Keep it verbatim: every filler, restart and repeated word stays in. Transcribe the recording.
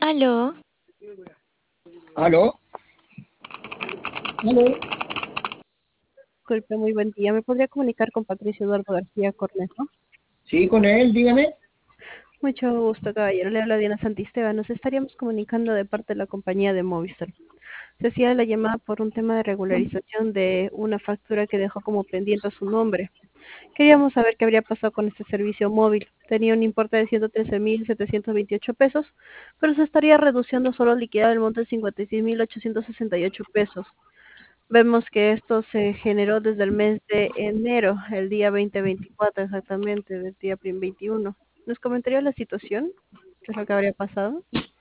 Aló, ¿Aló? ¿Aló? Disculpe, muy buen día. ¿Me podría comunicar con Patricio Eduardo García Cornejo? Sí, con él, dígame. Mucho gusto, caballero. Le habla Diana Santisteban. Nos estaríamos comunicando de parte de la compañía de Movistar. Se hacía la llamada por un tema de regularización de una factura que dejó como pendiente a su nombre. Queríamos saber qué habría pasado con este servicio móvil. Tenía un importe de ciento trece mil setecientos veintiocho pesos, pero se estaría reduciendo solo al liquidar el monto de cincuenta y seis mil ochocientos sesenta y ocho pesos. Vemos que esto se generó desde el mes de enero, el día dos mil veinticuatro exactamente, del día prim- veintiuno. ¿Nos comentaría la situación? ¿Qué es lo que habría pasado?